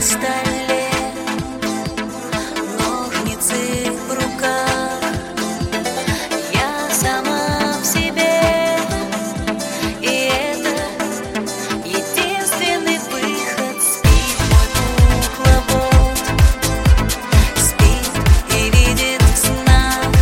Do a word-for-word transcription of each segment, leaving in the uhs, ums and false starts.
столе, ножницы в руках. Я сама в себе, и это единственный выход. Спит мой кукловод, спит и видит в снах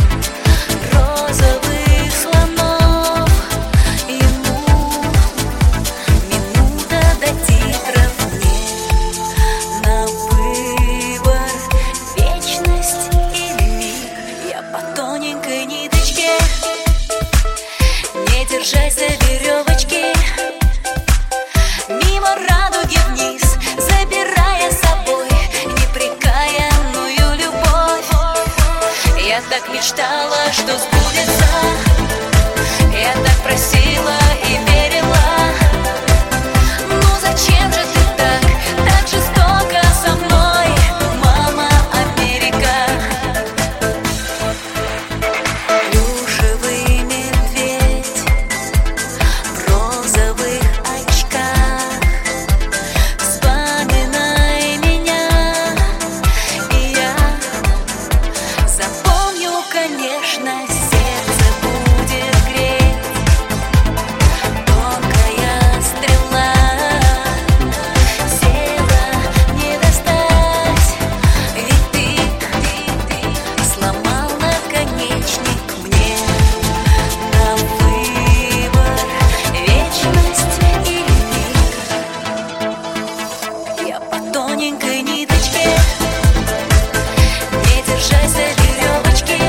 розовых слонов. Ему минута до титров, мне на выбор вечность или миг. Я по тоненькой ниточке, не держась за веревочки, мимо радуги вниз, забирая с собой непрекаянную любовь. Я так мечтала, что сбудется, я так просила и верила. Ну зачем же ты так, так жестоко со мной, мама Америка? Плюшевый медведь в розовых очках, вспоминай меня, и я запомню, конечно, сердце будет греть. Тонкая стрела села не достать, ведь ты, ты, ты сломал наконечник. Мне на выбор вечность или миг. Я по тоненькой ниточке, не держась за веревочки,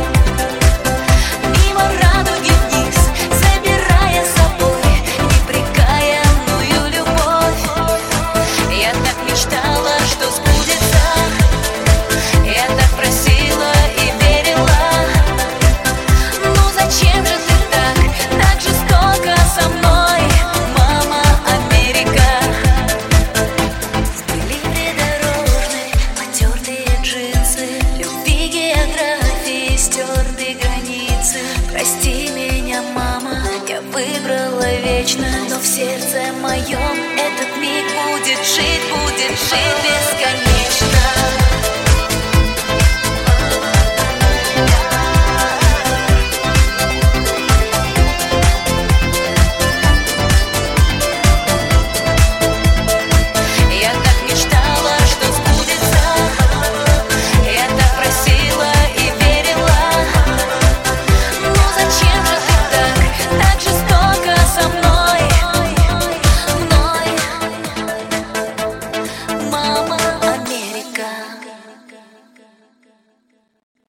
мимо радуги вниз, забирая с собой непрекаянную любовь. Я так мечтала, что сбудется, я так просила и верила. Ну зачем же ты так, так жестоко со мной, мама Америка? Стыли придорожные, потертые джинсы, любви географии, стертые границы. Прости меня, мама, я выбрала вечно, но в сердце моем этот миг будет жить, будет жить бесконечно.